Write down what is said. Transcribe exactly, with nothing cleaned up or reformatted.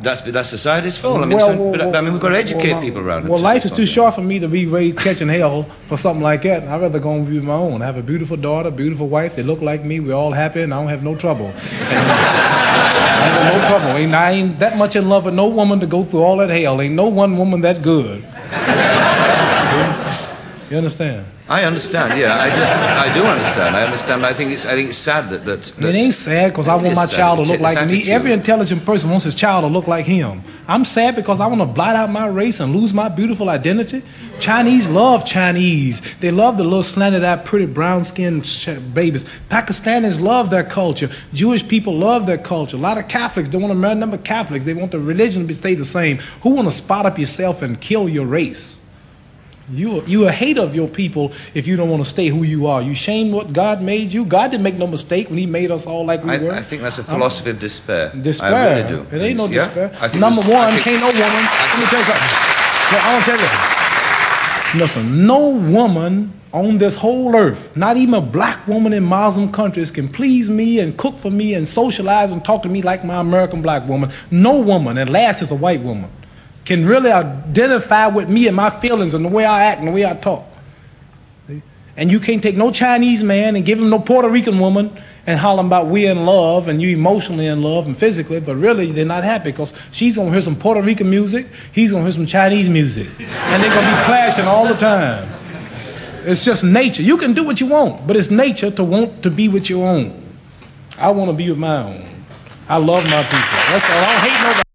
That's, that's society's fault. I mean, well, so, well, but, well, I mean, we've got to educate well, people around it. Well, life is too short for me to be raised catching hell for something like that. I'd rather go and be my own. I have a beautiful daughter, beautiful wife. They look like me. We're all happy, and I don't have no trouble. I ain't got no trouble. Ain't, I ain't that much in love with no woman to go through all that hell. Ain't no one woman that good. You understand? I understand, yeah. I just, I do understand. I understand. I think it's, I think it's sad that that. that it ain't sad because I want my child to look like me. Attitude. Every intelligent person wants his child to look like him. I'm sad because I want to blot out my race and lose my beautiful identity. Chinese love Chinese. They love the little slanted-eyed, pretty brown-skinned babies. Pakistanis love their culture. Jewish people love their culture. A lot of Catholics don't want to marry number Catholics. They want the religion to stay the same. Who want to spot up yourself and kill your race? You, you're a hater of your people if you don't want to stay who you are. You shame what God made you. God didn't make no mistake when he made us all like we I, were. I think that's a philosophy um, of despair. Despair. I really do. It ain't no yeah? despair. this, Number one, think, can't no woman. Let me tell you something. I want to tell you. Listen, no woman on this whole earth, not even a black woman in Muslim countries, can please me and cook for me and socialize and talk to me like my American black woman. No woman, and last is a white woman, can really identify with me and my feelings and the way I act and the way I talk. See? And you can't take no Chinese man and give him no Puerto Rican woman and holler about we in love and you emotionally in love and physically, but really they're not happy because she's gonna hear some Puerto Rican music, he's gonna hear some Chinese music, and they're gonna be clashing all the time. It's just nature. You can do what you want, but it's nature to want to be with your own. I want to be with my own. I love my people. That's all. I don't hate nobody.